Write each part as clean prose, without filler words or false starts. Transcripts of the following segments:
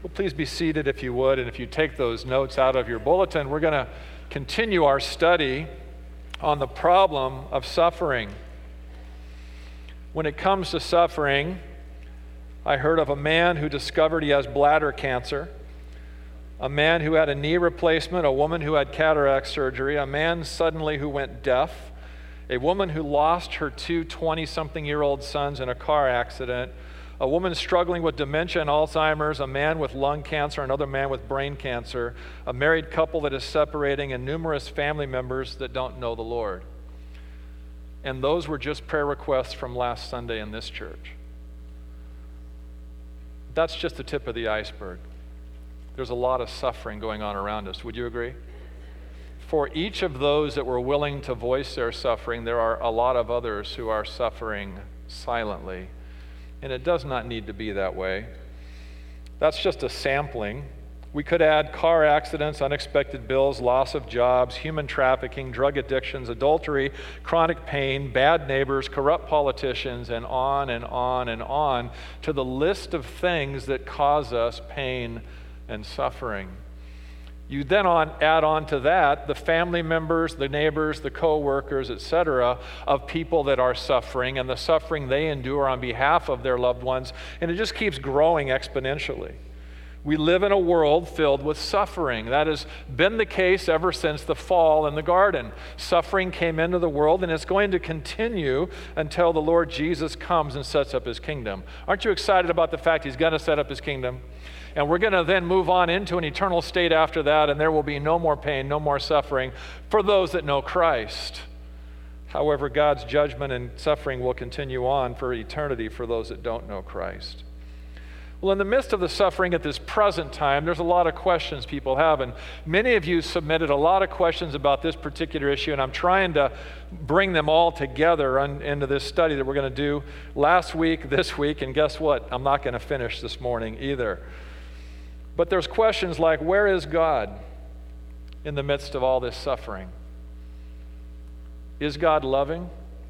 Well, please be seated if you would, and if you take those notes out of your bulletin, we're going to continue our study on the problem of suffering. When it comes to suffering, I heard of a man who discovered he has bladder cancer, a man who had a knee replacement, a woman who had cataract surgery, a man suddenly who went deaf, a woman who lost her two 20-something-year-old sons in a car accident, a woman struggling with dementia and Alzheimer's, a man with lung cancer, another man with brain cancer, a married couple that is separating, and numerous family members that don't know the Lord. And those were just prayer requests from last Sunday in this church. That's just the tip of the iceberg. There's a lot of suffering going on around us. Would you agree? For each of those that were willing to voice their suffering, there are a lot of others who are suffering silently. And it does not need to be that way. That's just a sampling. We could add car accidents, unexpected bills, loss of jobs, human trafficking, drug addictions, adultery, chronic pain, bad neighbors, corrupt politicians, and on and on and on to the list of things that cause us pain and suffering. You then add on to that the family members, the neighbors, the co-workers, etc., of people that are suffering and the suffering they endure on behalf of their loved ones, and it just keeps growing exponentially. We live in a world filled with suffering. That has been the case ever since the fall in the garden. Suffering came into the world, and it's going to continue until the Lord Jesus comes and sets up his kingdom. Aren't you excited about the fact he's going to set up his kingdom? And we're going to then move on into an eternal state after that, and there will be no more pain, no more suffering for those that know Christ. However, God's judgment and suffering will continue on for eternity for those that don't know Christ. Well, in the midst of the suffering at this present time, there's a lot of questions people have, and many of you submitted a lot of questions about this particular issue, and I'm trying to bring them all together into this study that we're going to do last week, this week, and guess what? I'm not going to finish this morning either. But there's questions like, where is God in the midst of all this suffering? Is God loving?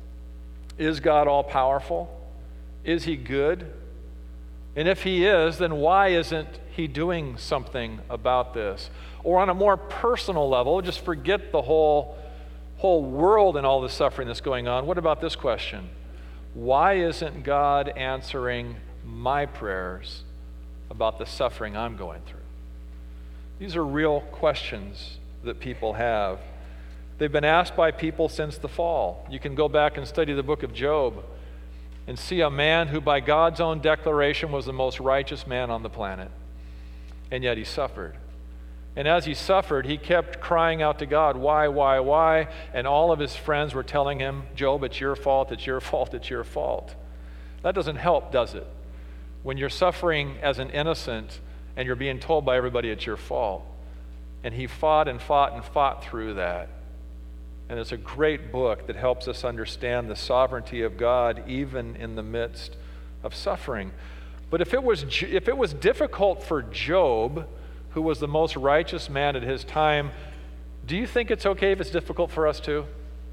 Is God all-powerful? Is he good? And if he is, then why isn't he doing something about this? Or on a more personal level, just forget the whole world and all the suffering that's going on. What about this question? Why isn't God answering my prayers about the suffering I'm going through? These are real questions that people have. They've been asked by people since the fall. You can go back and study the book of Job and see a man who by God's own declaration was the most righteous man on the planet. And yet he suffered. And as he suffered, he kept crying out to God, why? And all of his friends were telling him, Job, it's your fault, it's your fault, it's your fault. That doesn't help, does it? When you're suffering as an innocent and you're being told by everybody it's your fault. And he fought and fought and fought through that. And it's a great book that helps us understand the sovereignty of God even in the midst of suffering. But if it was difficult for Job, who was the most righteous man at his time, do you think it's okay if it's difficult for us too?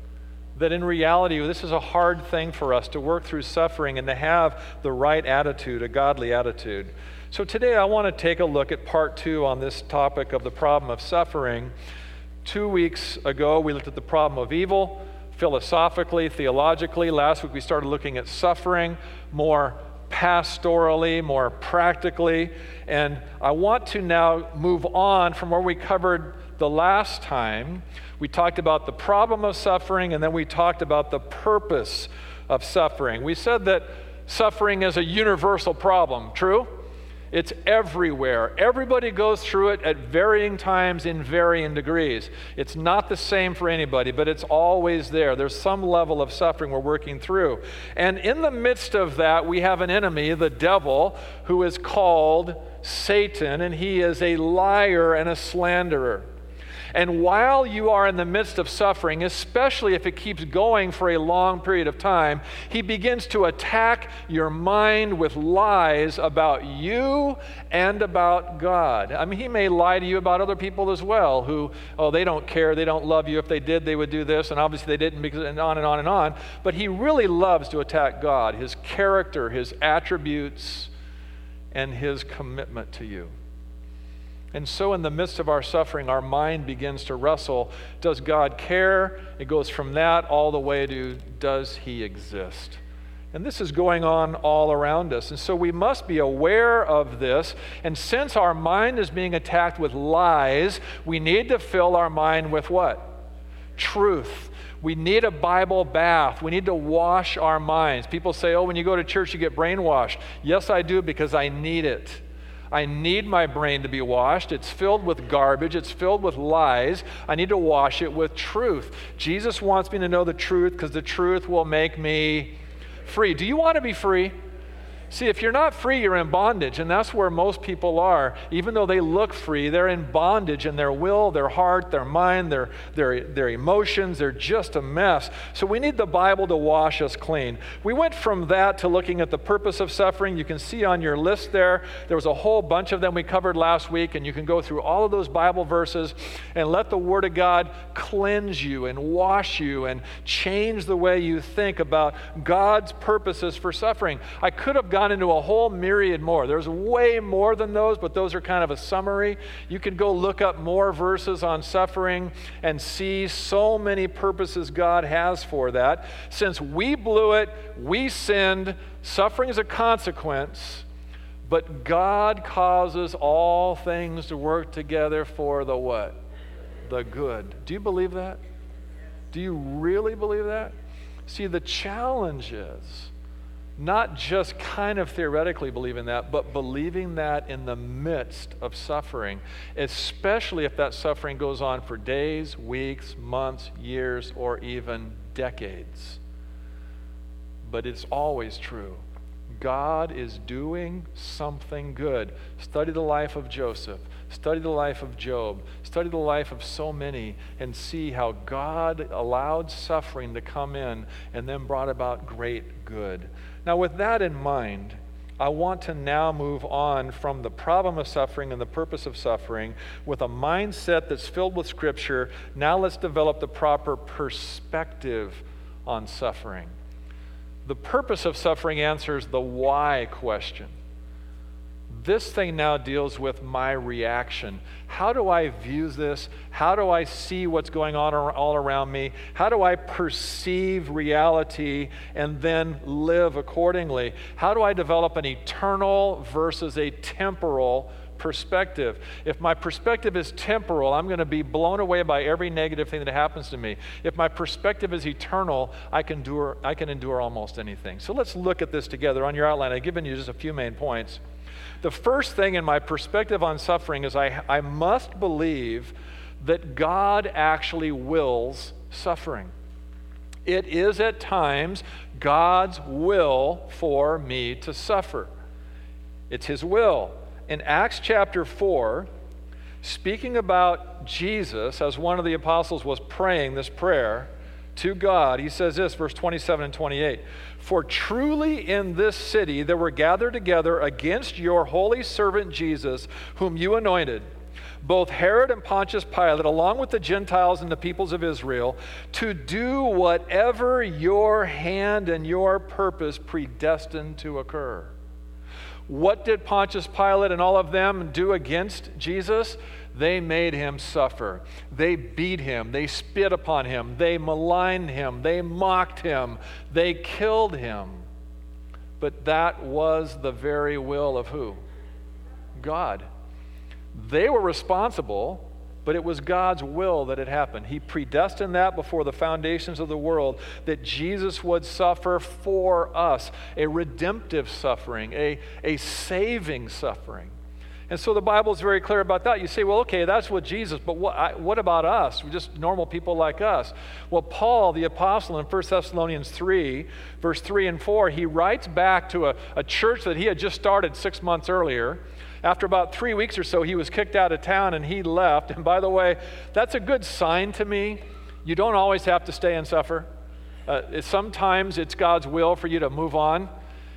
That in reality, this is a hard thing for us to work through suffering and to have the right attitude, a godly attitude. So today I want to take a look at part 2 on this topic of the problem of suffering. 2 weeks ago, we looked at the problem of evil, philosophically, theologically. Last week we started looking at suffering more pastorally, more practically. And I want to now move on from where we covered the last time. We talked about the problem of suffering, and then we talked about the purpose of suffering. We said that suffering is a universal problem, true? It's everywhere. Everybody goes through it at varying times in varying degrees. It's not the same for anybody, but it's always there. There's some level of suffering we're working through. And in the midst of that, we have an enemy, the devil, who is called Satan, and he is a liar and a slanderer. And while you are in the midst of suffering, especially if it keeps going for a long period of time, he begins to attack your mind with lies about you and about God. I mean, he may lie to you about other people as well, who, they don't care, they don't love you. If they did, they would do this, and obviously they didn't, because, and on and on and on. But he really loves to attack God, his character, his attributes, and his commitment to you. And so in the midst of our suffering, our mind begins to wrestle. Does God care? It goes from that all the way to, does he exist? And this is going on all around us. And so we must be aware of this. And since our mind is being attacked with lies, we need to fill our mind with what? Truth. We need a Bible bath. We need to wash our minds. People say, oh, when you go to church, you get brainwashed. Yes, I do, because I need it. I need my brain to be washed. It's filled with garbage. It's filled with lies. I need to wash it with truth. Jesus wants me to know the truth because the truth will make me free. Do you want to be free? See, if you're not free, you're in bondage, and that's where most people are. Even though they look free, they're in bondage in their will, their heart, their mind, their emotions. They're just a mess. So we need the Bible to wash us clean. We went from that to looking at the purpose of suffering. You can see on your list there was a whole bunch of them we covered last week, and you can go through all of those Bible verses and let the Word of God cleanse you and wash you and change the way you think about God's purposes for suffering. I could have gone into a whole myriad more. There's way more than those, but those are kind of a summary. You can go look up more verses on suffering and see so many purposes God has for that. Since we blew it, we sinned, suffering is a consequence, but God causes all things to work together for the what? The good. Do you believe that? Do you really believe that? See, the challenge is not just kind of theoretically believing that, but believing that in the midst of suffering, especially if that suffering goes on for days, weeks, months, years, or even decades. But it's always true. God is doing something good. Study the life of Joseph. Study the life of Job. Study the life of so many and see how God allowed suffering to come in and then brought about great good. Now, with that in mind, I want to now move on from the problem of suffering and the purpose of suffering with a mindset that's filled with Scripture. Now let's develop the proper perspective on suffering. The purpose of suffering answers the why question. This thing now deals with my reaction. How do I view this? How do I see what's going on all around me? How do I perceive reality and then live accordingly? How do I develop an eternal versus a temporal perspective? If my perspective is temporal, I'm going to be blown away by every negative thing that happens to me. If my perspective is eternal, I can endure almost anything. So let's look at this together. On your outline, I've given you just a few main points. The first thing in my perspective on suffering is I must believe that God actually wills suffering. It is at times God's will for me to suffer. It's His will. In Acts chapter 4, speaking about Jesus as one of the apostles was praying this prayer to God, he says this, verse 27 and 28. For truly in this city there were gathered together against your holy servant Jesus, whom you anointed, both Herod and Pontius Pilate, along with the Gentiles and the peoples of Israel, to do whatever your hand and your purpose predestined to occur. What did Pontius Pilate and all of them do against Jesus? They made him suffer. They beat him. They spit upon him. They maligned him. They mocked him. They killed him. But that was the very will of who? God. They were responsible, but it was God's will that it happened. He predestined that before the foundations of the world, that Jesus would suffer for us, a redemptive suffering, a saving suffering. And so the Bible is very clear about that. You say, well, okay, that's what Jesus, but what about us? We're just normal people like us. Well, Paul, the apostle, in 1 Thessalonians 3, verse 3 and 4, he writes back to a church that he had just started 6 months earlier. After about 3 weeks or so, he was kicked out of town and he left. And by the way, that's a good sign to me. You don't always have to stay and suffer. Sometimes it's God's will for you to move on.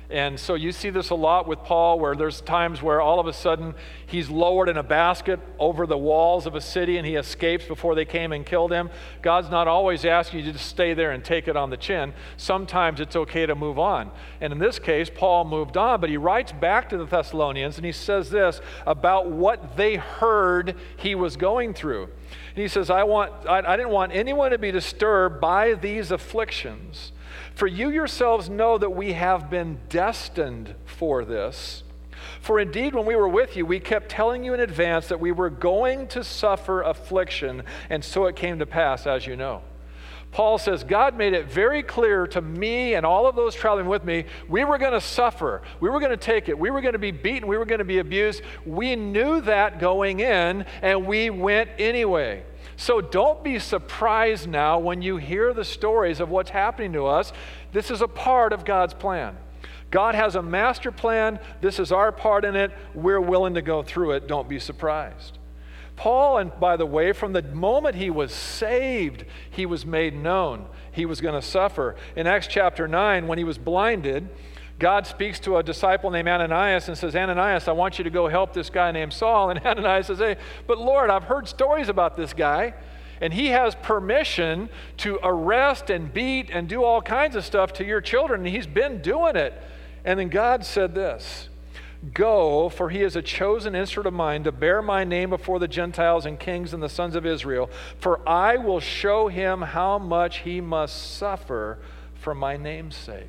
And so you see this a lot with Paul, where there's times where all of a sudden he's lowered in a basket over the walls of a city and he escapes before they came and killed him. God's not always asking you to just stay there and take it on the chin. Sometimes it's okay to move on. And in this case, Paul moved on, but he writes back to the Thessalonians and he says this about what they heard he was going through. And he says, I didn't want anyone to be disturbed by these afflictions. For you yourselves know that we have been destined for this. For indeed, when we were with you, we kept telling you in advance that we were going to suffer affliction, and so it came to pass, as you know. Paul says, God made it very clear to me and all of those traveling with me, we were going to suffer. We were going to take it. We were going to be beaten. We were going to be abused. We knew that going in, and we went anyway. So don't be surprised now when you hear the stories of what's happening to us. This is a part of God's plan. God has a master plan. This is our part in it. We're willing to go through it. Don't be surprised. Paul, and by the way, from the moment he was saved, he was made known. He was going to suffer. In Acts chapter 9, when he was blinded, God speaks to a disciple named Ananias and says, Ananias, I want you to go help this guy named Saul. And Ananias says, hey, but Lord, I've heard stories about this guy, and he has permission to arrest and beat and do all kinds of stuff to your children, and he's been doing it. And then God said this, go, for he is a chosen instrument of mine to bear my name before the Gentiles and kings and the sons of Israel, for I will show him how much he must suffer for my name's sake.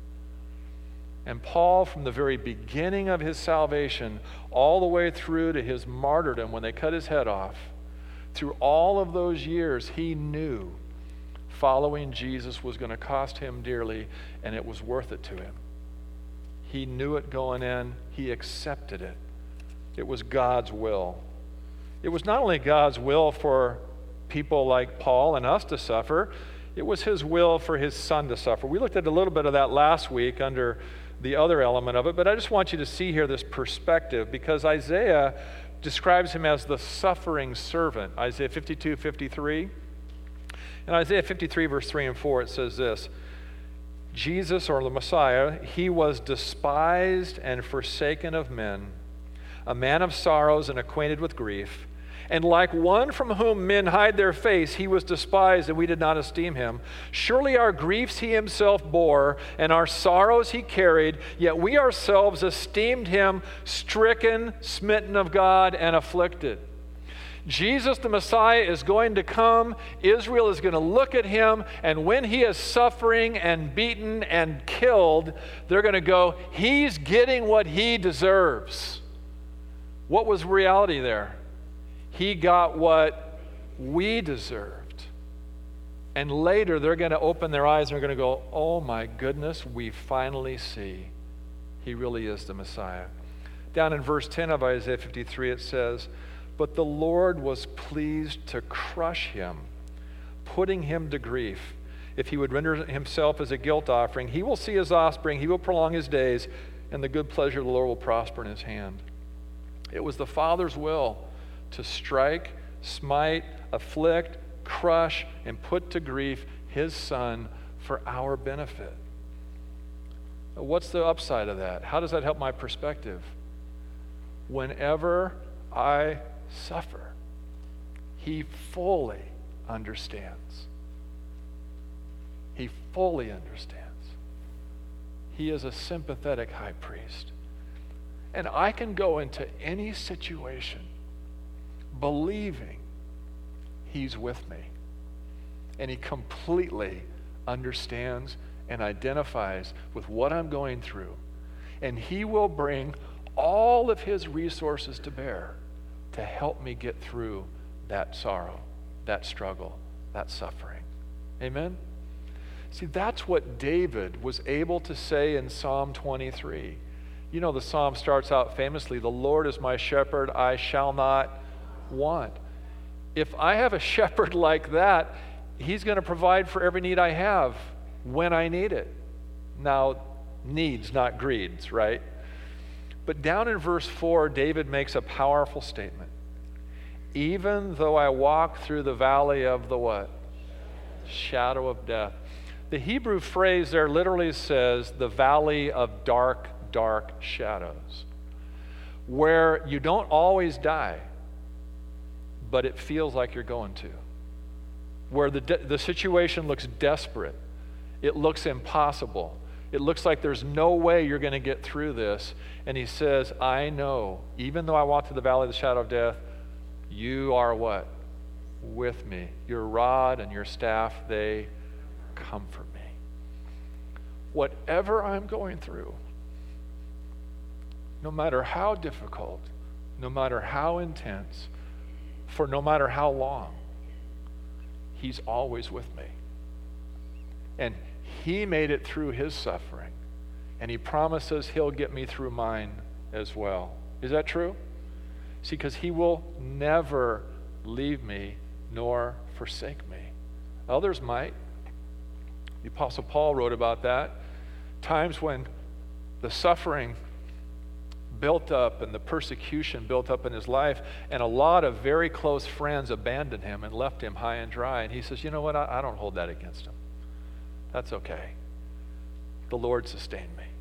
And Paul, from the very beginning of his salvation, all the way through to his martyrdom when they cut his head off, through all of those years, he knew following Jesus was going to cost him dearly, and it was worth it to him. He knew it going in. He accepted it. It was God's will. It was not only God's will for people like Paul and us to suffer, it was his will for his son to suffer. We looked at a little bit of that last week under the other element of it, but I just want you to see here this perspective, because Isaiah describes him as the suffering servant. Isaiah 52:53. In Isaiah 53, verse 3 and 4, it says this, Jesus, or the Messiah, he was despised and forsaken of men, a man of sorrows and acquainted with grief. And like one from whom men hide their face, he was despised, and we did not esteem him. Surely our griefs he himself bore, and our sorrows he carried, yet we ourselves esteemed him stricken, smitten of God, and afflicted. Jesus, the Messiah, is going to come. Israel is going to look at him, and when he is suffering and beaten and killed, they're going to go, he's getting what he deserves. What was reality there? He got what we deserved. And later they're going to open their eyes and they're going to go, oh my goodness, we finally see he really is the Messiah. Down in verse 10 of Isaiah 53 it says, but the Lord was pleased to crush him, putting him to grief. If he would render himself as a guilt offering, he will see his offspring, he will prolong his days, and the good pleasure of the Lord will prosper in his hand. It was the Father's will to strike, smite, afflict, crush, and put to grief his Son for our benefit. What's the upside of that? How does that help my perspective? Whenever I suffer, he fully understands. He fully understands. He is a sympathetic high priest. And I can go into any situation believing he's with me. And he completely understands and identifies with what I'm going through. And he will bring all of his resources to bear to help me get through that sorrow, that struggle, that suffering. Amen? See, that's what David was able to say in Psalm 23. You know, the psalm starts out famously, the Lord is my shepherd, I shall not want. If I have a shepherd like that, he's going to provide for every need I have when I need it. Now, needs, not greeds, right? But down in verse 4, David makes a powerful statement. Even though I walk through the valley of the what? Shadow of death. The Hebrew phrase there literally says the valley of dark, dark shadows, where you don't always die, but it feels like you're going to, where the situation looks desperate, it looks impossible, it looks like there's no way you're going to get through this. And he says, I know, even though I walk through the valley of the shadow of death, you are what? With me. Your rod and your staff, they comfort me. Whatever I'm going through, no matter how difficult, no matter how intense, for no matter how long, he's always with me. And he made it through his suffering, and he promises he'll get me through mine as well. Is that true? See, because he will never leave me nor forsake me. Others might. The Apostle Paul wrote about that. Times when the suffering built up and the persecution built up in his life, and a lot of very close friends abandoned him and left him high and dry. And he says, you know what? I don't hold that against him. That's okay. The Lord sustained me.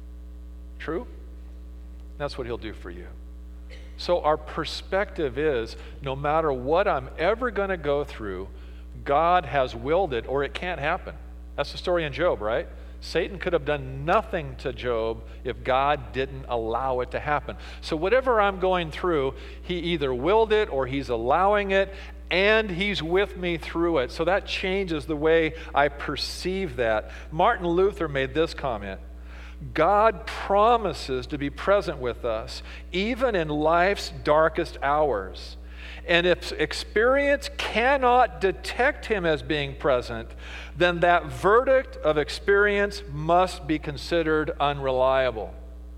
True? That's what he'll do for you. So our perspective is, no matter what I'm ever going to go through, God has willed it, or it can't happen. That's the story in Job, right? Satan could have done nothing to Job if God didn't allow it to happen. So whatever I'm going through, he either willed it or he's allowing it, and he's with me through it. So that changes the way I perceive that. Martin Luther made this comment: God promises to be present with us even in life's darkest hours. And if experience cannot detect him as being present, then that verdict of experience must be considered unreliable.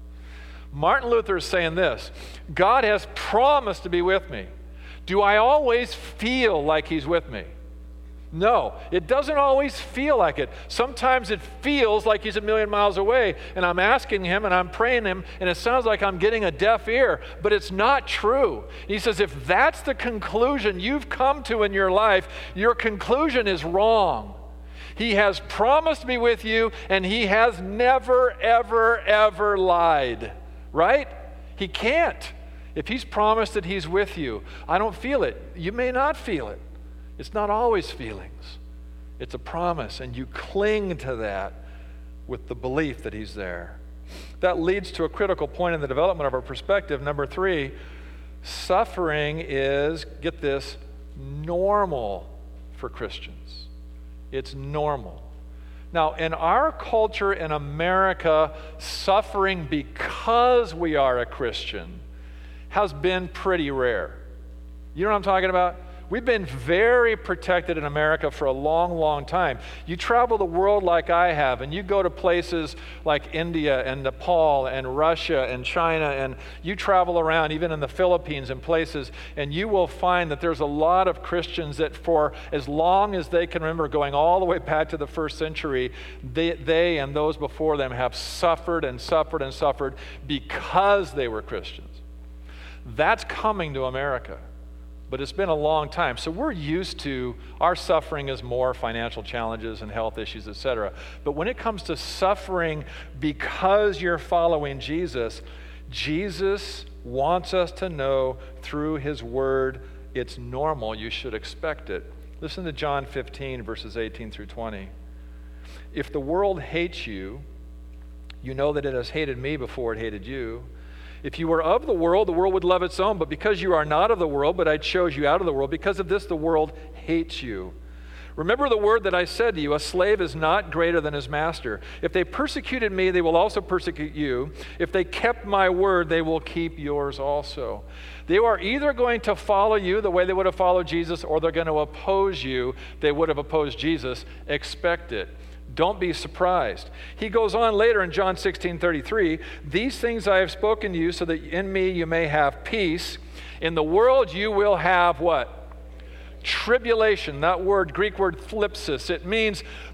Martin Luther is saying this: God has promised to be with me. Do I always feel like he's with me? No, it doesn't always feel like it. Sometimes it feels like he's a million miles away, and I'm asking him and I'm praying him, and it sounds like I'm getting a deaf ear, but it's not true. He says, if that's the conclusion you've come to in your life, your conclusion is wrong. He has promised to be with you, and he has never, ever, ever lied, right? He can't. If he's promised that he's with you, I don't feel it. You may not feel it. It's not always feelings. It's a promise, and you cling to that with the belief that he's there. That leads to a critical point in the development of our perspective. Number 3, suffering is, get this, normal for Christians. It's normal. Now, in our culture in America, suffering because we are a Christian has been pretty rare. You know what I'm talking about? We've been very protected in America for a long, long time. You travel the world like I have, and you go to places like India and Nepal and Russia and China, and you travel around even in the Philippines and places, and you will find that there's a lot of Christians that for as long as they can remember, going all the way back to the first century, they and those before them have suffered and suffered and suffered because they were Christians. That's coming to America. But it's been a long time. So we're used to, our suffering is more financial challenges and health issues, etc. But when it comes to suffering because you're following Jesus, Jesus wants us to know through his word it's normal. You should expect it. Listen to John 15, verses 18 through 20. If the world hates you, you know that it has hated me before it hated you. If you were of the world would love its own. But because you are not of the world, but I chose you out of the world, because of this the world hates you. Remember the word that I said to you, a slave is not greater than his master. If they persecuted me, they will also persecute you. If they kept my word, they will keep yours also. They are either going to follow you the way they would have followed Jesus, or they're going to oppose you. They would have opposed Jesus. Expect it. Don't be surprised. He goes on later in John 16:33, these things I have spoken to you so that in me you may have peace. In the world you will have what? Tribulation. That word, Greek word thlipsis. It means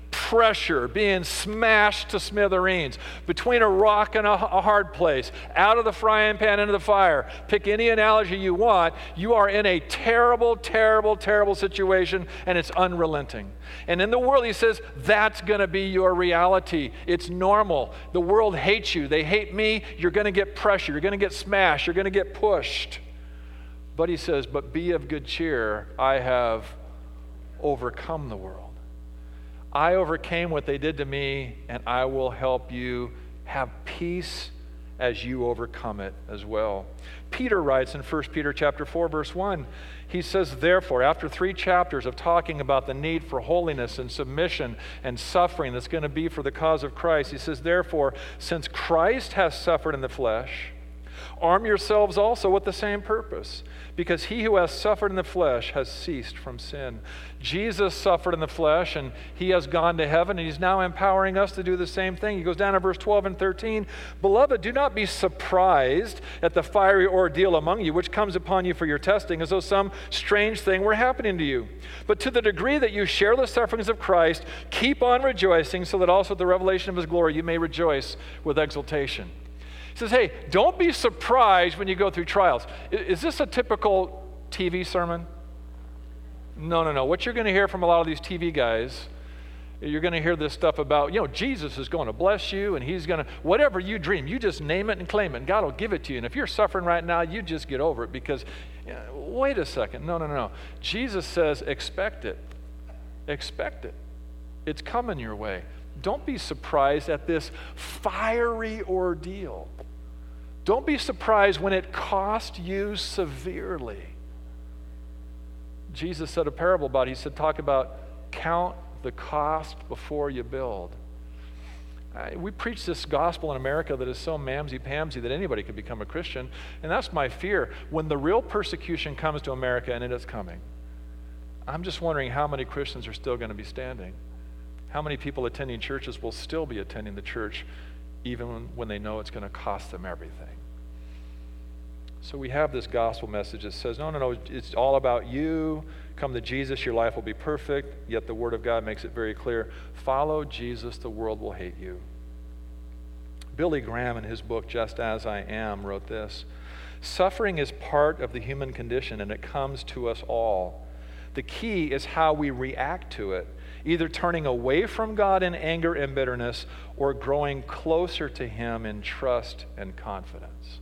pressure, being smashed to smithereens, between a rock and a hard place, out of the frying pan into the fire. Pick any analogy you want. You are in a terrible, terrible, terrible situation, and it's unrelenting. And in the world, he says, that's going to be your reality. It's normal. The world hates you. They hate me. You're going to get pressure. You're going to get smashed. You're going to get pushed. But he says, but be of good cheer. I have overcome the world. I overcame what they did to me, and I will help you have peace as you overcome it as well. Peter writes in 1 Peter chapter 4, verse 1, he says, therefore, after 3 chapters of talking about the need for holiness and submission and suffering that's going to be for the cause of Christ, he says, therefore, since Christ has suffered in the flesh, arm yourselves also with the same purpose, because he who has suffered in the flesh has ceased from sin. Jesus suffered in the flesh, and he has gone to heaven, and he's now empowering us to do the same thing. He goes down to verse 12 and 13. Beloved, do not be surprised at the fiery ordeal among you, which comes upon you for your testing, as though some strange thing were happening to you. But to the degree that you share the sufferings of Christ, keep on rejoicing, so that also at the revelation of his glory you may rejoice with exultation. He says, hey, don't be surprised when you go through trials. Is this a typical TV sermon? No. What you're going to hear from a lot of these TV guys, you're going to hear this stuff about, Jesus is going to bless you, and he's going to, whatever you dream, you just name it and claim it, and God will give it to you. And if you're suffering right now, you just get over it because, wait a second. No. Jesus says, expect it. Expect it. It's coming your way. Don't be surprised at this fiery ordeal. Don't be surprised when it cost you severely. Jesus said a parable about it. He said, talk about count the cost before you build. We preach this gospel in America that is so mamsy-pamsy that anybody could become a Christian, and that's my fear. When the real persecution comes to America, and it is coming, I'm just wondering how many Christians are still going to be standing. How many people attending churches will still be attending the church even when they know it's going to cost them everything? So we have this gospel message that says, no, it's all about you. Come to Jesus, your life will be perfect. Yet the Word of God makes it very clear. Follow Jesus, the world will hate you. Billy Graham, in his book, Just As I Am, wrote this: suffering is part of the human condition, and it comes to us all. The key is how we react to it, either turning away from God in anger and bitterness or growing closer to him in trust and confidence.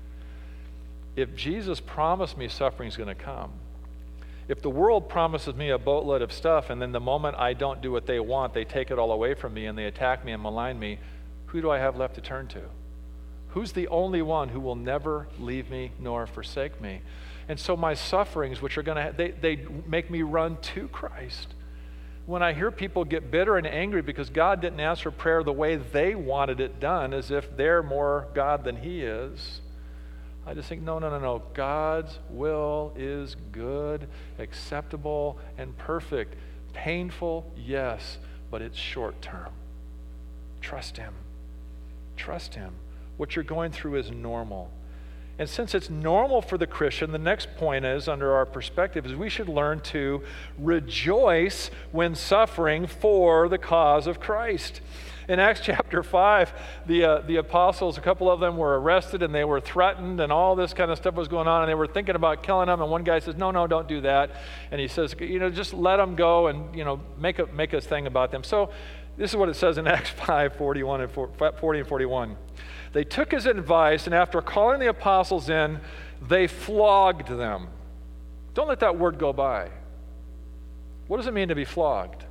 If Jesus promised me suffering is going to come, if the world promises me a boatload of stuff, and then the moment I don't do what they want, they take it all away from me and they attack me and malign me, who do I have left to turn to? Who's the only one who will never leave me nor forsake me? And so my sufferings, which are going to, they make me run to Christ. When I hear people get bitter and angry because God didn't answer prayer the way they wanted it done, as if they're more God than he is, I just think, no. God's will is good, acceptable, and perfect. Painful, yes, but it's short term. Trust him. Trust him. What you're going through is normal. And since it's normal for the Christian, the next point is, under our perspective, is we should learn to rejoice when suffering for the cause of Christ. In Acts chapter 5, the apostles, a couple of them were arrested and they were threatened and all this kind of stuff was going on, and they were thinking about killing them, and one guy says, no, don't do that. And he says, just let them go and, make a thing about them. So this is what it says in Acts 5, 40 and 41. They took his advice, and after calling the apostles in, they flogged them. Don't let that word go by. What does it mean to be flogged?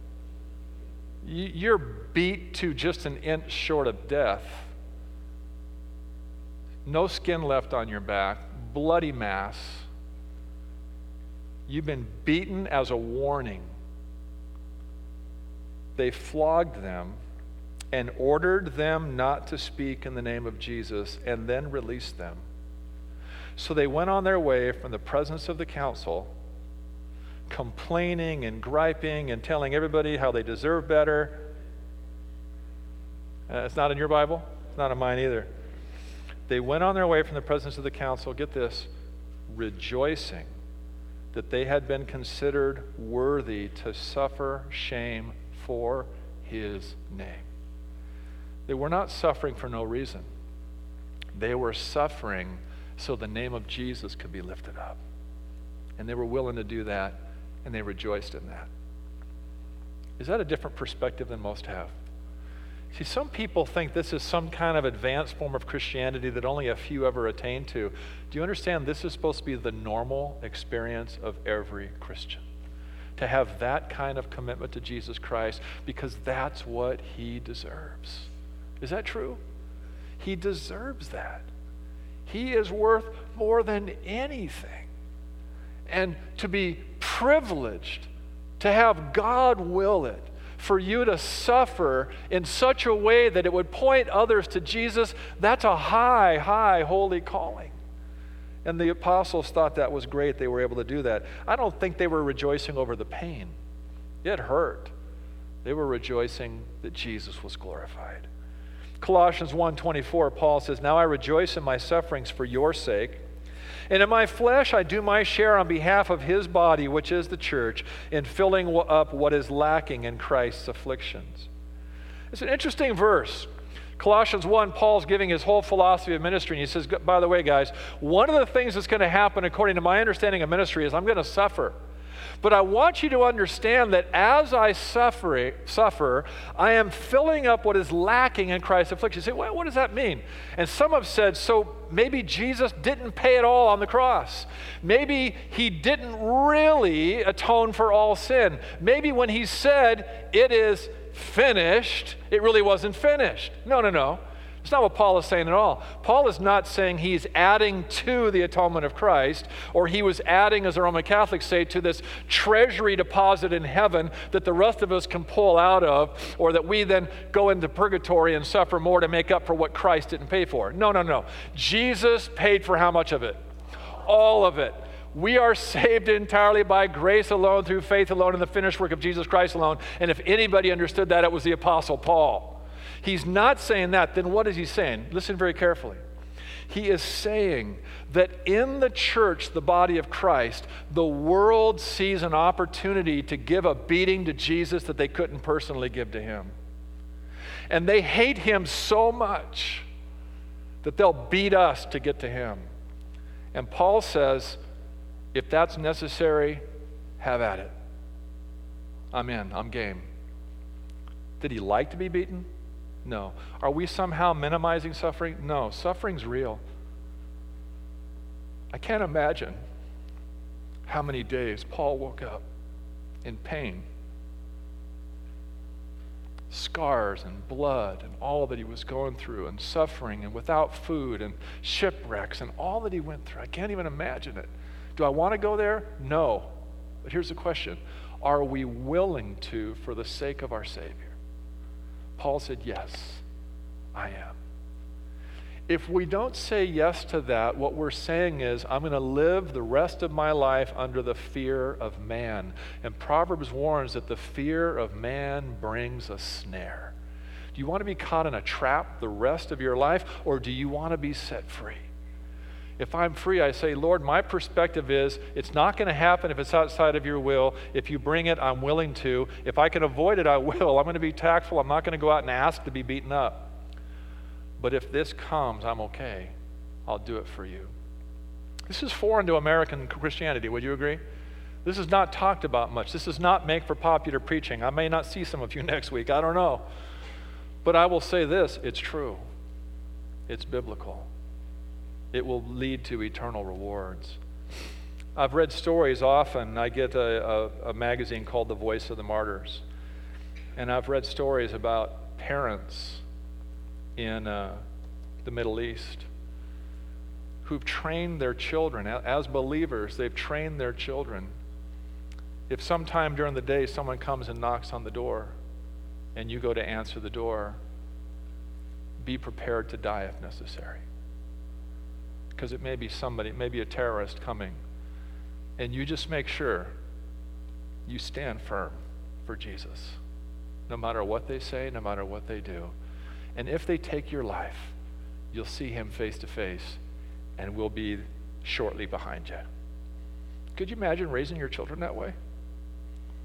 You're beat to just an inch short of death. No skin left on your back, bloody mass. You've been beaten as a warning. They flogged them and ordered them not to speak in the name of Jesus, and then released them. So they went on their way from the presence of the council, complaining and griping and telling everybody how they deserve better. It's not in your Bible? It's not in mine either. They went on their way from the presence of the council, get this, rejoicing that they had been considered worthy to suffer shame for his name. They were not suffering for no reason. They were suffering so the name of Jesus could be lifted up. And they were willing to do that, and they rejoiced in that. Is that a different perspective than most have? See, some people think this is some kind of advanced form of Christianity that only a few ever attain to. Do you understand this is supposed to be the normal experience of every Christian? To have that kind of commitment to Jesus Christ, because that's what he deserves. Is that true? He deserves that. He is worth more than anything. And to be privileged to have God will it, for you to suffer in such a way that it would point others to Jesus, that's a high, high, holy calling. And the apostles thought that was great. They were able to do that. I don't think they were rejoicing over the pain. It hurt. They were rejoicing that Jesus was glorified. Colossians 1:24, Paul says, "Now I rejoice in my sufferings for your sake. And in my flesh I do my share on behalf of his body, which is the church, in filling up what is lacking in Christ's afflictions." It's an interesting verse. Colossians 1, Paul's giving his whole philosophy of ministry, and he says, by the way, guys, one of the things that's going to happen according to my understanding of ministry is I'm going to suffer. But I want you to understand that as I suffer, I am filling up what is lacking in Christ's affliction. You say, well, what does that mean? And some have said, so maybe Jesus didn't pay it all on the cross. Maybe he didn't really atone for all sin. Maybe when he said, it is finished, it really wasn't finished. No. It's not what Paul is saying at all. Paul is not saying he's adding to the atonement of Christ, or he was adding, as the Roman Catholics say, to this treasury deposit in heaven that the rest of us can pull out of, or that we then go into purgatory and suffer more to make up for what Christ didn't pay for. No. Jesus paid for how much of it? All of it. We are saved entirely by grace alone, through faith alone, in the finished work of Jesus Christ alone. And if anybody understood that, it was the Apostle Paul. He's not saying that. Then what is he saying? Listen very carefully. He is saying that in the church, the body of Christ, the world sees an opportunity to give a beating to Jesus that they couldn't personally give to him. And they hate him so much that they'll beat us to get to him. And Paul says, if that's necessary, have at it. I'm in. I'm game. Did he like to be beaten? No. Are we somehow minimizing suffering? No. Suffering's real. I can't imagine how many days Paul woke up in pain, scars and blood and all that he was going through, and suffering and without food and shipwrecks and all that he went through. I can't even imagine it. Do I want to go there? No. But here's the question. Are we willing to for the sake of our Savior? Paul said, yes, I am. If we don't say yes to that, what we're saying is, I'm going to live the rest of my life under the fear of man. And Proverbs warns that the fear of man brings a snare. Do you want to be caught in a trap the rest of your life, or do you want to be set free? If I'm free, I say, Lord, my perspective is it's not going to happen if it's outside of your will. If you bring it, I'm willing to. If I can avoid it, I will. I'm going to be tactful. I'm not going to go out and ask to be beaten up. But if this comes, I'm okay. I'll do it for you. This is foreign to American Christianity. Would you agree? This is not talked about much. This is not make for popular preaching. I may not see some of you next week. I don't know. But I will say this. It's true. It's biblical. It will lead to eternal rewards. I've read stories often. I get a magazine called The Voice of the Martyrs. And I've read stories about parents in the Middle East who've trained their children. As believers, they've trained their children. If sometime during the day someone comes and knocks on the door and you go to answer the door, be prepared to die if necessary. Because it may be somebody, it may be a terrorist coming. And you just make sure you stand firm for Jesus. No matter what they say, no matter what they do. And if they take your life, you'll see him face to face, and we'll be shortly behind you. Could you imagine raising your children that way?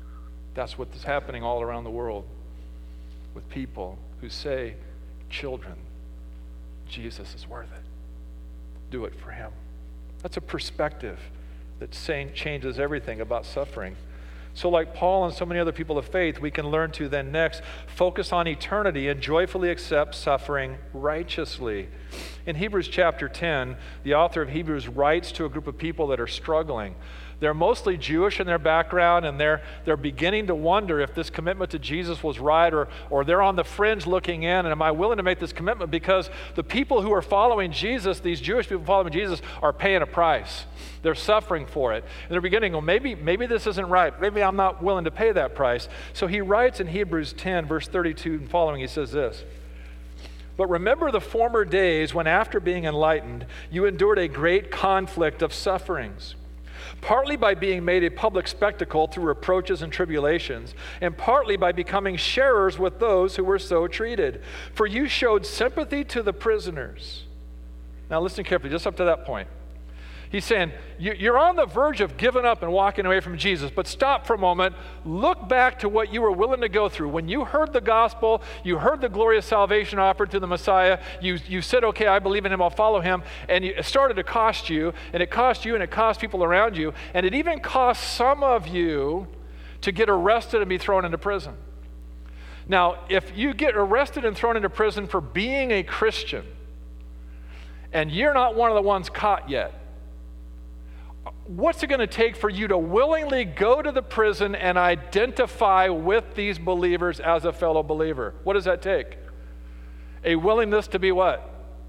That's what's happening all around the world with people who say, children, Jesus is worth it. Do it for him. That's a perspective that changes everything about suffering. So like Paul and so many other people of faith, we can learn to then next focus on eternity and joyfully accept suffering righteously. In Hebrews chapter 10, the author of Hebrews writes to a group of people that are struggling. They're mostly Jewish in their background, and they're beginning to wonder if this commitment to Jesus was right, or they're on the fringe looking in, and am I willing to make this commitment? Because the people who are following Jesus, these Jewish people following Jesus, are paying a price. They're suffering for it. And they're beginning, well, maybe this isn't right. Maybe I'm not willing to pay that price. So he writes in Hebrews 10, verse 32 and following, he says this, "But remember the former days when after being enlightened, you endured a great conflict of sufferings, partly by being made a public spectacle through reproaches and tribulations, and partly by becoming sharers with those who were so treated. For you showed sympathy to the prisoners." Now listen carefully, just up to that point. He's saying, you're on the verge of giving up and walking away from Jesus, but stop for a moment. Look back to what you were willing to go through. When you heard the gospel, you heard the glorious salvation offered through the Messiah, you said, okay, I believe in him, I'll follow him, and it started to cost you, and it cost you, and it cost people around you, and it even cost some of you to get arrested and be thrown into prison. Now, if you get arrested and thrown into prison for being a Christian, and you're not one of the ones caught yet, what's it going to take for you to willingly go to the prison and identify with these believers as a fellow believer? What does that take? A willingness to be what?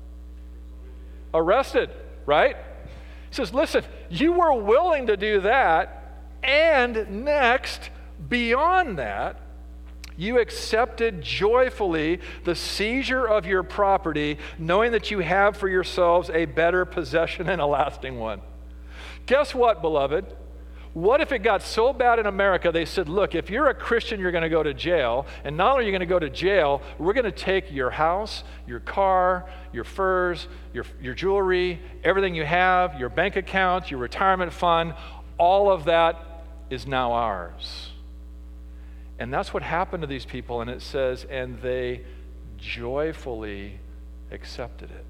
Arrested, right? He says, listen, you were willing to do that, and next, beyond that, you accepted joyfully the seizure of your property, knowing that you have for yourselves a better possession and a lasting one. Guess what, beloved? What if it got so bad in America, they said, look, if you're a Christian, you're going to go to jail, and not only are you going to go to jail, we're going to take your house, your car, your furs, your jewelry, everything you have, your bank accounts, your retirement fund, all of that is now ours. And that's what happened to these people, and it says, and they joyfully accepted it.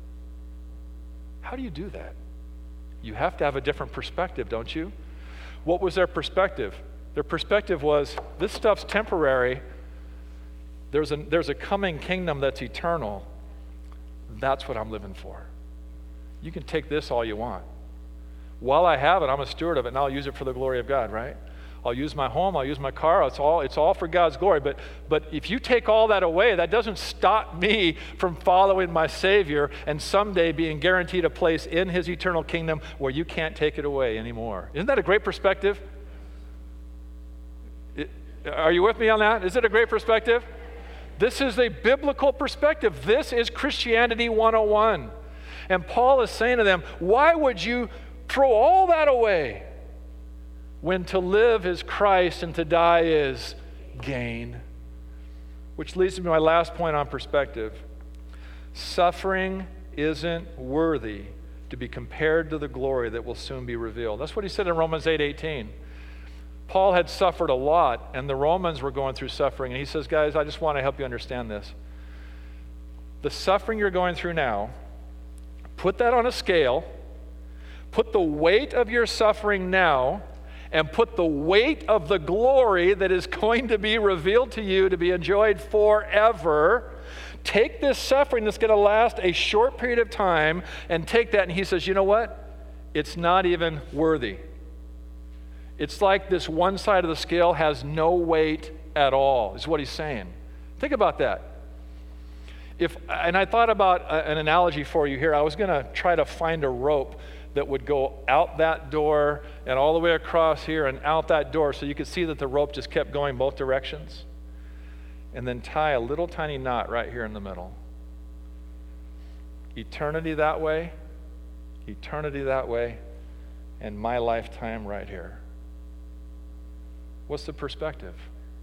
How do you do that? You have to have a different perspective, don't you? What was their perspective? Their perspective was, this stuff's temporary. There's a coming kingdom that's eternal. That's what I'm living for. You can take this all you want. While I have it, I'm a steward of it, and I'll use it for the glory of God, right? I'll use my home, I'll use my car, it's all for God's glory. But if you take all that away, that doesn't stop me from following my Savior and someday being guaranteed a place in his eternal kingdom where you can't take it away anymore. Isn't that a great perspective? Are you with me on that? Is it a great perspective? This is a biblical perspective. This is Christianity 101. And Paul is saying to them, why would you throw all that away when to live is Christ and to die is gain? Which leads me to my last point on perspective. Suffering isn't worthy to be compared to the glory that will soon be revealed. That's what he said in Romans 8:18. Paul had suffered a lot, and the Romans were going through suffering, and he says, guys, I just want to help you understand this. The suffering you're going through now, put that on a scale, put the weight of your suffering now, and put the weight of the glory that is going to be revealed to you to be enjoyed forever. Take this suffering that's going to last a short period of time and take that, and he says, you know what? It's not even worthy. It's like this one side of the scale has no weight at all, is what he's saying. Think about that. And I thought about an analogy for you here. I was going to try to find a rope that would go out that door and all the way across here and out that door so you could see that the rope just kept going both directions. And then tie a little tiny knot right here in the middle. Eternity that way, and my lifetime right here. What's the perspective?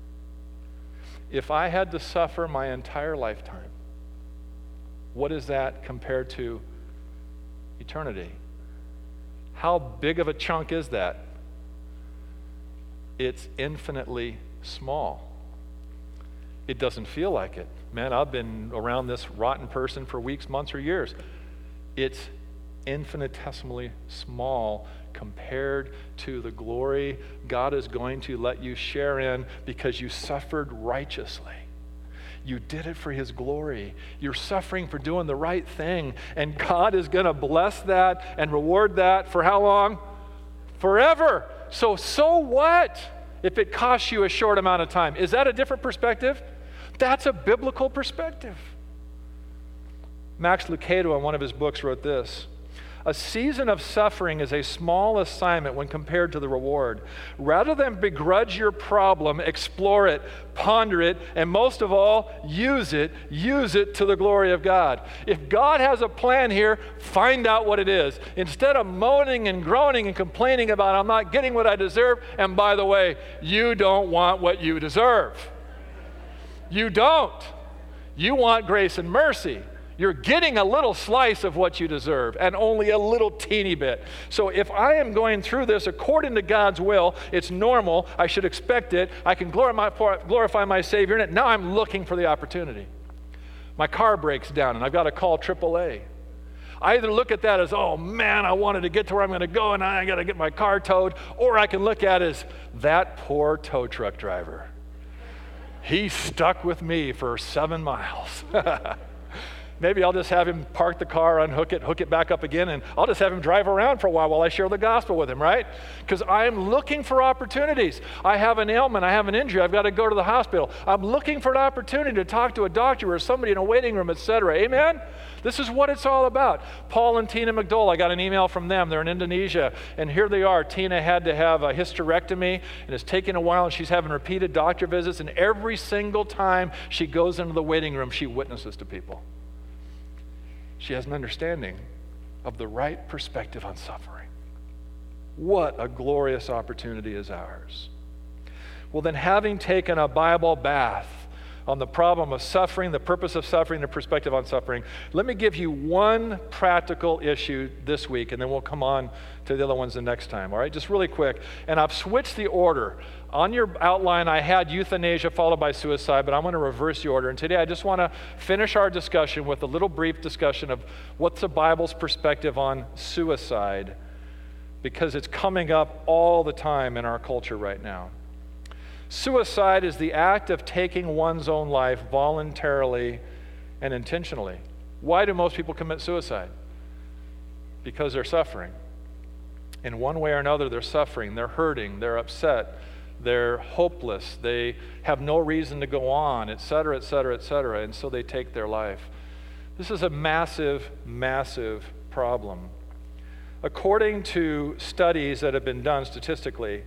If I had to suffer my entire lifetime, what is that compared to eternity? How big of a chunk is that? It's infinitely small. It doesn't feel like it. Man, I've been around this rotten person for weeks, months, or years. It's infinitesimally small compared to the glory God is going to let you share in because you suffered righteously. You did it for His glory. You're suffering for doing the right thing, and God is going to bless that and reward that for how long? Forever. So what if it costs you a short amount of time? Is that a different perspective? That's a biblical perspective. Max Lucado, in one of his books, wrote this: a season of suffering is a small assignment when compared to the reward. Rather than begrudge your problem, explore it, ponder it, and most of all, use it to the glory of God. If God has a plan here, find out what it is. Instead of moaning and groaning and complaining about, I'm not getting what I deserve, and by the way, you don't want what you deserve. You don't. You want grace and mercy. You're getting a little slice of what you deserve, and only a little teeny bit. So if I am going through this according to God's will, it's normal. I should expect it. I can glorify my Savior in it. Now I'm looking for the opportunity. My car breaks down, and I've got to call AAA. I either look at that as, oh man, I wanted to get to where I'm going to go, and I got to get my car towed, or I can look at it as that poor tow truck driver. He stuck with me for 7 miles. Maybe I'll just have him park the car, unhook it, hook it back up again, and I'll just have him drive around for a while I share the gospel with him, right? Because I'm looking for opportunities. I have an ailment, I have an injury, I've got to go to the hospital. I'm looking for an opportunity to talk to a doctor or somebody in a waiting room, etc. Amen? This is what it's all about. Paul and Tina McDowell, I got an email from them. They're in Indonesia, and here they are. Tina had to have a hysterectomy, and it's taken a while, and she's having repeated doctor visits, and every single time she goes into the waiting room, she witnesses to people. She has an understanding of the right perspective on suffering. What a glorious opportunity is ours. Well, then, having taken a Bible bath on the problem of suffering, the purpose of suffering, the perspective on suffering, let me give you one practical issue this week, and then we'll come on to the other ones the next time, all right? Just really quick. And I've switched the order. On your outline, I had euthanasia followed by suicide, but I'm going to reverse the order. And today, I just want to finish our discussion with a little brief discussion of what's the Bible's perspective on suicide, because it's coming up all the time in our culture right now. Suicide is the act of taking one's own life voluntarily and intentionally. Why do most people commit suicide? Because they're suffering. In one way or another, they're suffering, they're hurting, they're upset, they're hopeless, they have no reason to go on, etc., etc., etc., and so they take their life. This is a massive, massive problem. According to studies that have been done statistically,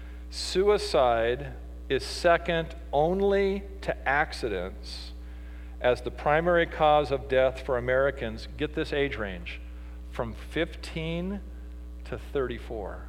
suicide is second only to accidents as the primary cause of death for Americans. Get this age range, from 15 to 34.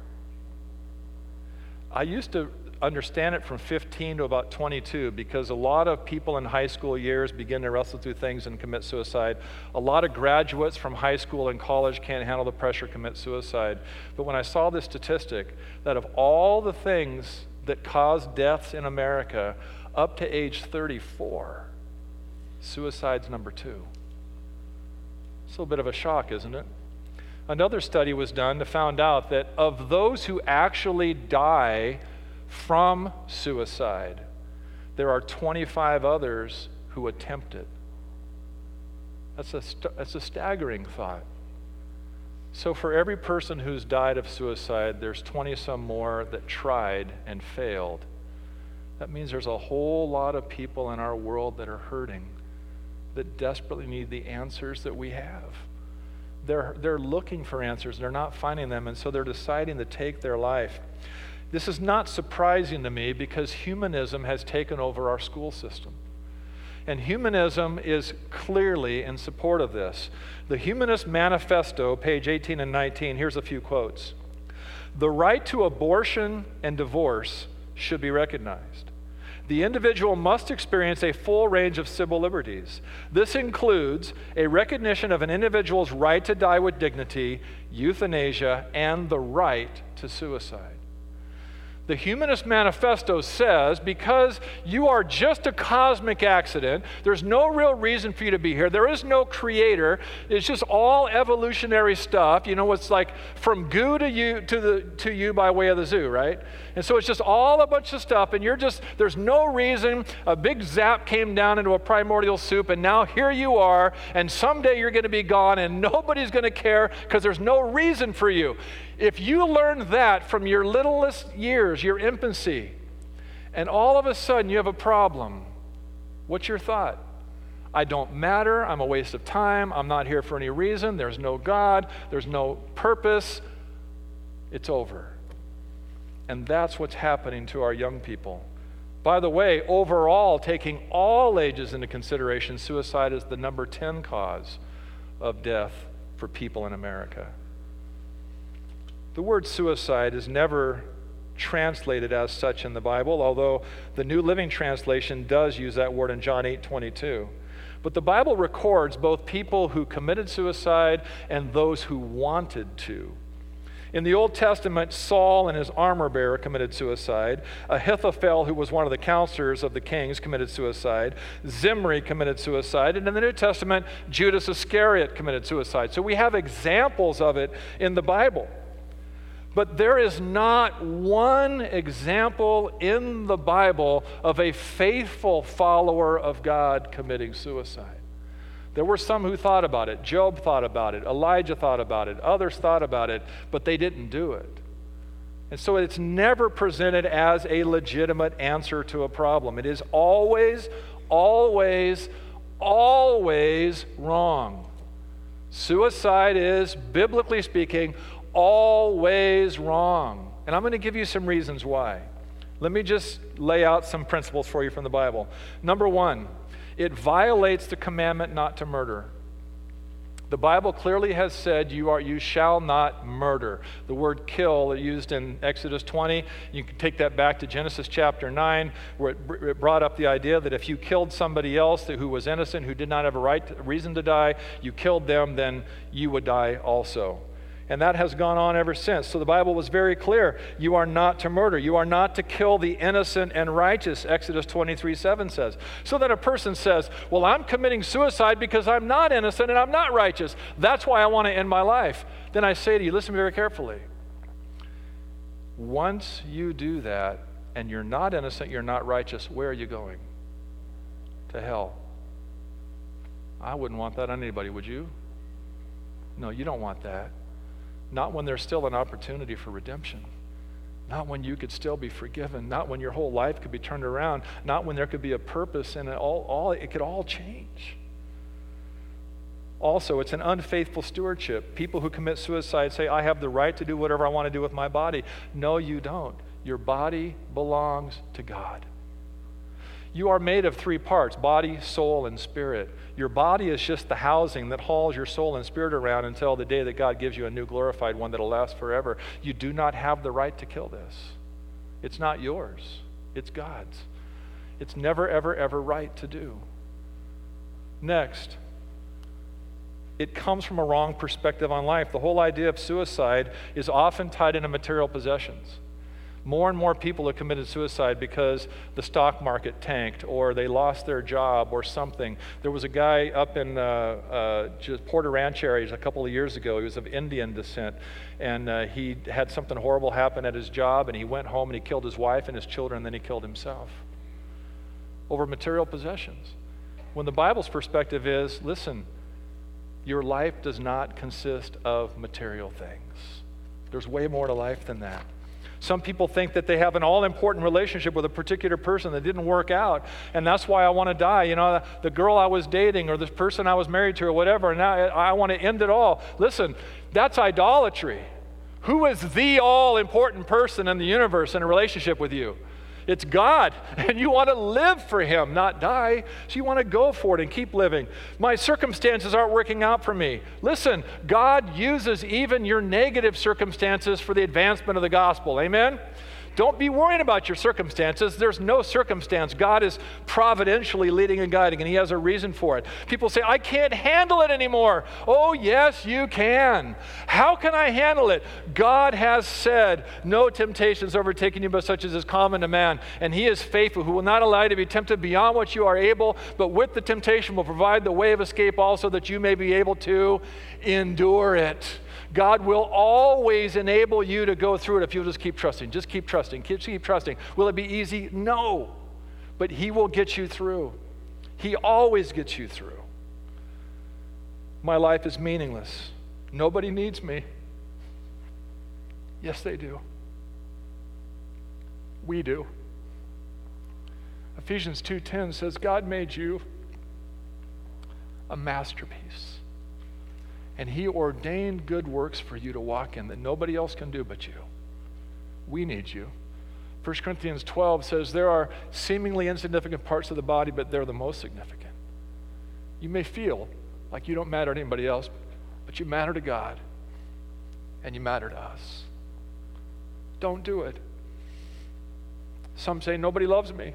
I used to understand it from 15 to about 22 because a lot of people in high school years begin to wrestle through things and commit suicide. A lot of graduates from high school and college can't handle the pressure, commit suicide. But when I saw this statistic that of all the things that cause deaths in America up to age 34, suicide's number 2. It's a little bit of a shock, isn't it? Another study was done to find out that of those who actually die from suicide, there are 25 others who attempt it. That's a staggering thought. So for every person who's died of suicide, there's 20-some more that tried and failed. That means there's a whole lot of people in our world that are hurting, that desperately need the answers that we have. They're looking for answers, they're not finding them, and so they're deciding to take their life. This is not surprising to me because humanism has taken over our school system. And humanism is clearly in support of this. The Humanist Manifesto, page 18 and 19, here's a few quotes. The right to abortion and divorce should be recognized. The individual must experience a full range of civil liberties. This includes a recognition of an individual's right to die with dignity, euthanasia, and the right to suicide. The Humanist Manifesto says because you are just a cosmic accident, there's no real reason for you to be here. There is no creator. It's just all evolutionary stuff. You know, it's like from goo to you by way of the zoo, right? And so it's just all a bunch of stuff, and there's no reason. A big zap came down into a primordial soup, and now here you are, and someday you're going to be gone, and nobody's going to care because there's no reason for you. If you learned that from your littlest years, your infancy, and all of a sudden you have a problem, what's your thought? I don't matter. I'm a waste of time. I'm not here for any reason. There's no God. There's no purpose. It's over. And that's what's happening to our young people. By the way, overall, taking all ages into consideration, suicide is the number 10 cause of death for people in America. The word suicide is never translated as such in the Bible, although the New Living Translation does use that word in John 8:22. But the Bible records both people who committed suicide and those who wanted to. In the Old Testament, Saul and his armor bearer committed suicide. Ahithophel, who was one of the counselors of the kings, committed suicide. Zimri committed suicide. And in the New Testament, Judas Iscariot committed suicide. So we have examples of it in the Bible. But there is not one example in the Bible of a faithful follower of God committing suicide. There were some who thought about it. Job thought about it. Elijah thought about it. Others thought about it, but they didn't do it. And so it's never presented as a legitimate answer to a problem. It is always, always, always wrong. Suicide is, biblically speaking, always wrong. And I'm going to give you some reasons why. Let me just lay out some principles for you from the Bible. Number one, it violates the commandment not to murder. The Bible clearly has said you shall not murder. The word kill used in Exodus 20, you can take that back to Genesis chapter 9, where it brought up the idea that if you killed somebody else who was innocent, who did not have a reason to die, you killed them, then you would die also. And that has gone on ever since. So the Bible was very clear. You are not to murder. You are not to kill the innocent and righteous, Exodus 23:7 says. So that a person says, well, I'm committing suicide because I'm not innocent and I'm not righteous. That's why I want to end my life. Then I say to you, listen very carefully. Once you do that and you're not innocent, you're not righteous, where are you going? To hell. I wouldn't want that on anybody, would you? No, you don't want that. Not when there's still an opportunity for redemption. Not when you could still be forgiven. Not when your whole life could be turned around. Not when there could be a purpose and it could all change. Also, it's an unfaithful stewardship. People who commit suicide say, I have the right to do whatever I want to do with my body. No, you don't. Your body belongs to God. You are made of 3 parts, body, soul, and spirit. Your body is just the housing that hauls your soul and spirit around until the day that God gives you a new glorified one that'll last forever. You do not have the right to kill this. It's not yours. It's God's. It's never, ever, ever right to do. Next, it comes from a wrong perspective on life. The whole idea of suicide is often tied into material possessions. More and more people have committed suicide because the stock market tanked or they lost their job or something. There was a guy up in just Porter Ranch area a couple of years ago. He was of Indian descent, and he had something horrible happen at his job, and he went home and he killed his wife and his children, and then he killed himself over material possessions. When the Bible's perspective is, listen, your life does not consist of material things. There's way more to life than that. Some people think that they have an all-important relationship with a particular person that didn't work out, and that's why I want to die. You know, the girl I was dating or this person I was married to or whatever, and now I want to end it all. Listen, that's idolatry. Who is the all-important person in the universe in a relationship with you? It's God, and you want to live for Him, not die. So you want to go for it and keep living. My circumstances aren't working out for me. Listen, God uses even your negative circumstances for the advancement of the gospel. Amen? Don't be worrying about your circumstances. There's no circumstance. God is providentially leading and guiding, and he has a reason for it. People say, I can't handle it anymore. Oh, yes, you can. How can I handle it? God has said, no temptations overtaking you but such as is common to man. And he is faithful, who will not allow you to be tempted beyond what you are able, but with the temptation will provide the way of escape also, that you may be able to endure it. God will always enable you to go through it if you'll just keep trusting. Just keep trusting. Keep trusting. Will it be easy? No. But he will get you through. He always gets you through. My life is meaningless. Nobody needs me. Yes, they do. We do. Ephesians 2:10 says, God made you a masterpiece. And he ordained good works for you to walk in that nobody else can do but you. We need you. 1 Corinthians 12 says there are seemingly insignificant parts of the body, but they're the most significant. You may feel like you don't matter to anybody else, but you matter to God, and you matter to us. Don't do it. Some say, nobody loves me.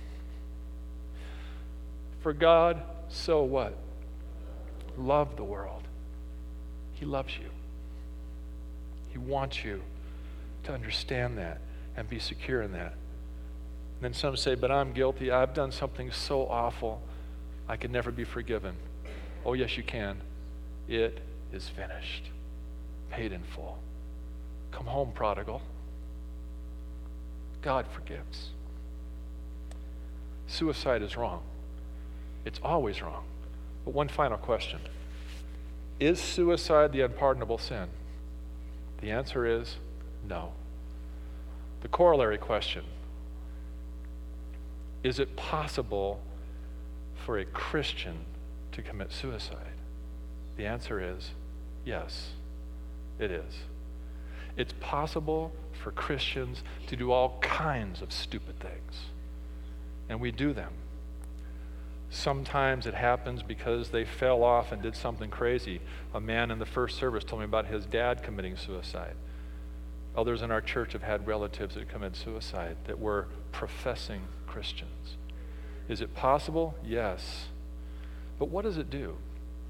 For God, so what? Loved the world. He loves you. He wants you to understand that and be secure in that. And then some say, but I'm guilty. I've done something so awful, I can never be forgiven. Oh, yes, you can. It is finished. Paid in full. Come home, prodigal. God forgives. Suicide is wrong. It's always wrong. But one final question. Is suicide the unpardonable sin? The answer is no. The corollary question, is it possible for a Christian to commit suicide? The answer is yes, it is. It's possible for Christians to do all kinds of stupid things, and we do them. Sometimes it happens because they fell off and did something crazy. A man in the first service told me about his dad committing suicide. Others in our church have had relatives that committed suicide that were professing Christians. Is it possible? Yes. But what does it do?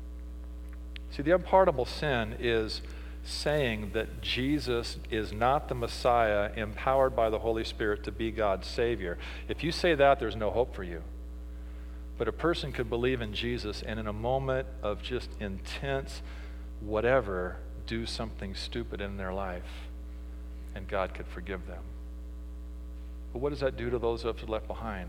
See, the unpardonable sin is saying that Jesus is not the Messiah empowered by the Holy Spirit to be God's Savior. If you say that, there's no hope for you. But a person could believe in Jesus and in a moment of just intense whatever, do something stupid in their life, and God could forgive them. But what does that do to those of us left behind?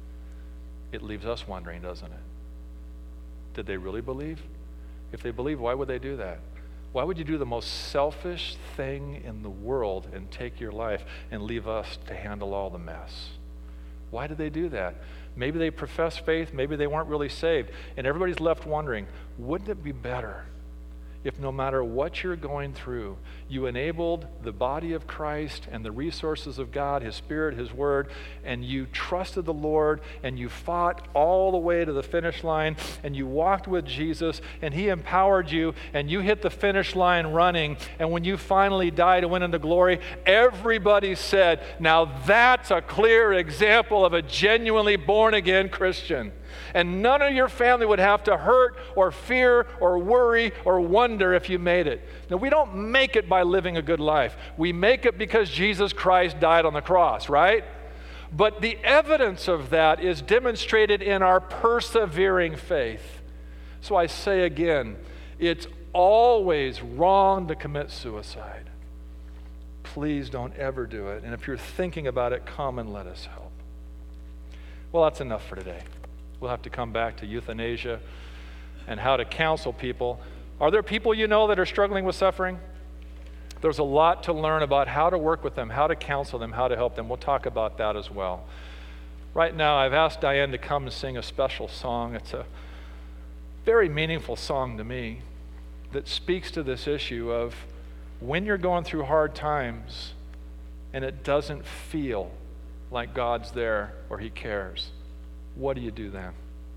It leaves us wondering, doesn't it? Did they really believe? If they believe, why would they do that? Why would you do the most selfish thing in the world and take your life and leave us to handle all the mess? Why did they do that? Maybe they profess faith, maybe they weren't really saved. And everybody's left wondering, wouldn't it be better if no matter what you're going through, you enabled the body of Christ and the resources of God, His Spirit, His Word, and you trusted the Lord, and you fought all the way to the finish line, and you walked with Jesus, and He empowered you, and you hit the finish line running, and when you finally died and went into glory, everybody said, now that's a clear example of a genuinely born-again Christian. And none of your family would have to hurt or fear or worry or wonder if you made it. Now, we don't make it by living a good life. We make it because Jesus Christ died on the cross, right? But the evidence of that is demonstrated in our persevering faith. So I say again, it's always wrong to commit suicide. Please don't ever do it. And if you're thinking about it, come and let us help. Well, that's enough for today. We'll have to come back to euthanasia and how to counsel people. Are there people you know that are struggling with suffering? There's a lot to learn about how to work with them, how to counsel them, how to help them. We'll talk about that as well. Right now, I've asked Diane to come and sing a special song. It's a very meaningful song to me that speaks to this issue of when you're going through hard times and it doesn't feel like God's there or He cares. What do you do then?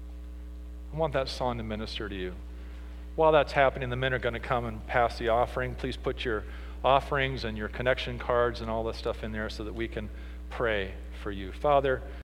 I want that song to minister to you. While that's happening, the men are going to come and pass the offering. Please put your offerings and your connection cards and all this stuff in there so that we can pray for you. Father,